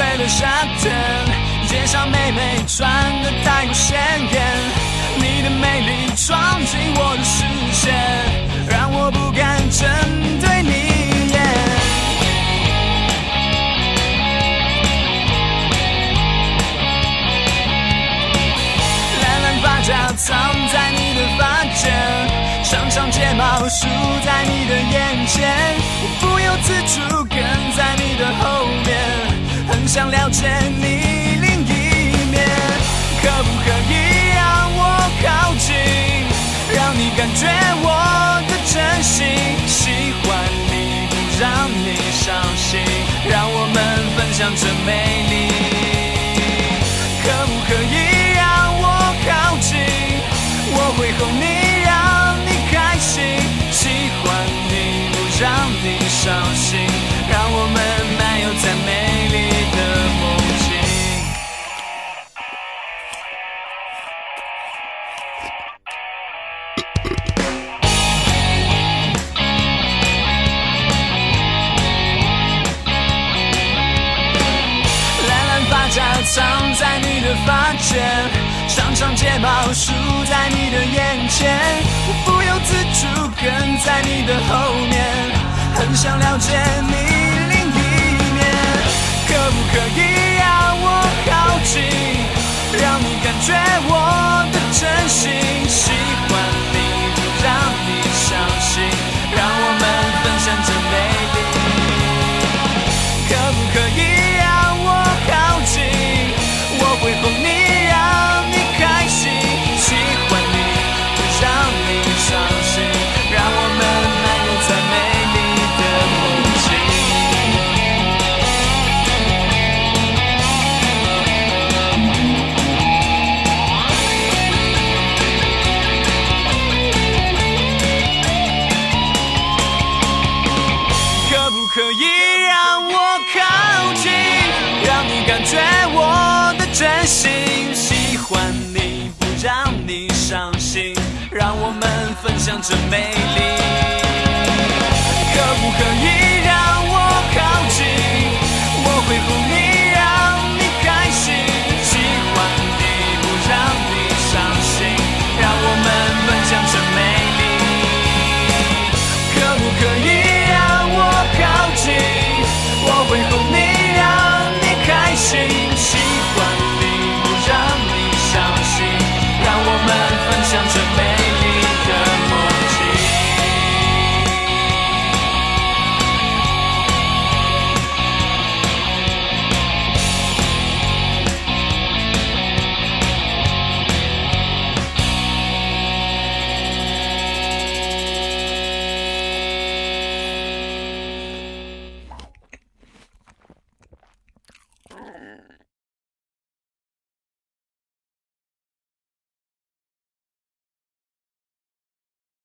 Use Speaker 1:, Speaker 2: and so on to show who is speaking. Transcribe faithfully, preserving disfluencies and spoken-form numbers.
Speaker 1: 碎了沙滩，街上妹妹穿得太过鲜艳，你的美丽闯进我的视线，让我不敢正对你眼。蓝蓝发夹藏在你的发间，长长睫毛梳在你的眼前，我不由自主跟在你的后面，很想了解你另一面。可不可以让我靠近，让你感觉我的真心，喜欢你不让你伤心，让我们分享这美丽。可不可以让我靠近，我会哄你让你开心，喜欢你不让你伤心，让我们漫游在美丽的梦境。蓝蓝发夹藏在你的发间，长长睫毛梳在你的眼前，我不由自主跟在你的后面，很想了解你另一面。可不可以让我靠近，让你感觉我的真心，喜欢你不让你伤心，让我们分享这美丽。可不可以让我靠近，我会哄你让你开心，喜欢你不让你伤心，让我们漫游在美丽的梦境。可不可以让我靠近，让你感觉我的真心，喜欢你不让你伤心，让我们分享这美丽。